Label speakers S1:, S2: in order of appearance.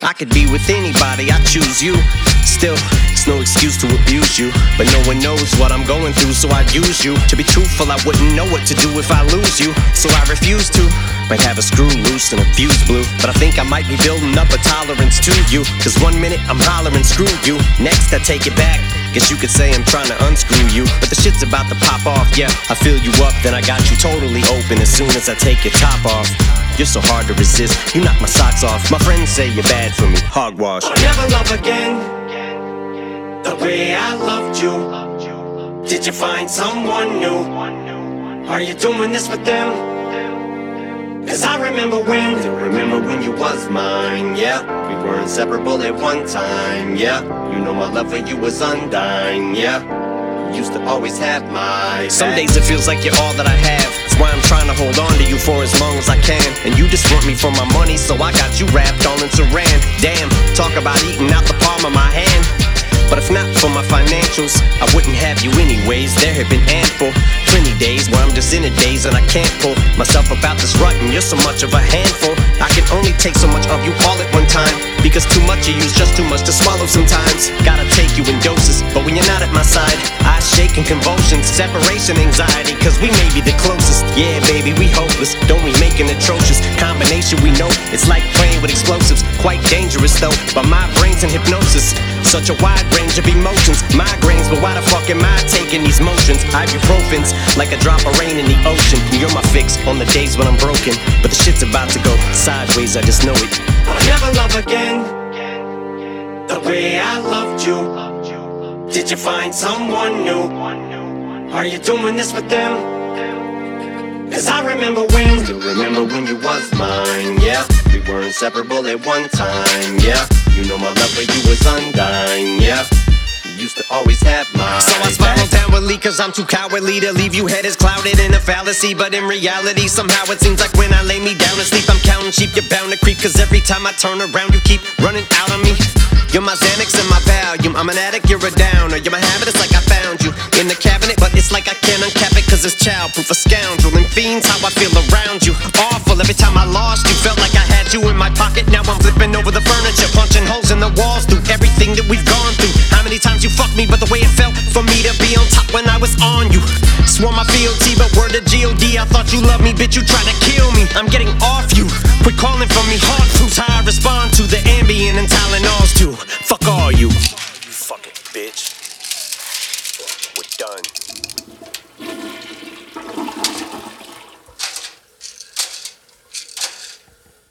S1: I could be with anybody, I choose you. Still, it's no excuse to abuse you, but no one knows what I'm going through, so I use you. To be truthful, I wouldn't know what to do if I lose you, so I refuse to. Might have a screw loose and a fuse blew, but I think I might be building up a tolerance to you. Cause 1 minute I'm hollering screw you, next I take it back. Guess you could say I'm trying to unscrew you, but the shit's about to pop off, yeah. I fill you up, then I got you totally open as soon as I take your top off. You're so hard to resist, you knock my socks off. My friends say you're bad for me, hogwash.
S2: I'll never love again the way I loved you. Did you find someone new? Are you doing this with them? Cause I remember when you was mine, yeah. We were inseparable at one time, yeah. You know my love for you was undying, yeah. You used to always have my back.
S1: Some days it feels like you're all that I have. That's why I'm trying to hold on to you for as long as I can. And you just want me for my money, so I got you wrapped all in saran. Damn, talk about eating out the palm of my hand. But if not for my financials, I wouldn't have you anyways. There have been ample, plenty days where I'm just in a daze and I can't pull myself about this rut, and you're so much of a handful. I can only take so much of you all at one time, because too much of you's just too much to swallow sometimes. Gotta take you in doses, but when you're not at my side, I shake in convulsions, separation anxiety, cause we may be the closest. Yeah, baby, we hopeless, don't we make an atrocious combination? We know it's like playing with explosives, quite dangerous though, but my brain's in hypnosis. Such a wide range of emotions, migraines, but why the fuck am I taking these motions? Ibuprofen's like a drop of rain in the ocean. You're my fix on the days when I'm broken, but the shit's about to go sideways, I just know it.
S2: I'll never love again the way I loved you. Did you find someone new? Are you doing this with them? Cause I remember when you was mine, yeah. We were inseparable at one time, yeah. You know my love for you was undying, yeah. You used to always have my
S1: So I spiral downwardly cause I'm too cowardly to leave you head as clouded in a fallacy. But in reality, somehow it seems like when I lay me down to sleep, I'm counting sheep, you're bound to creep. Cause every time I turn around, you keep running out on me. You're my Xanax and my Valium. I'm an addict, you're a downer. You're my habit, it's like I found you in the cabinet, but it's like I can't uncap it cause it's childproof. A scoundrel and fiends, how I feel around you. Awful, every time I lost you, felt like I had you in my pocket. Now I'm flipping over the furniture, punching holes in the walls through everything that we've gone through. How many times you fucked me, but the way it felt for me to be on top when I was on you. Swore my fealty, but word to G.O.D. I thought you loved me, bitch, you tried to kill me. I'm getting off you, quit calling for me. Hard proofs how I respond to the Ambien and Tylenols too. Fuck all you fucking bitch.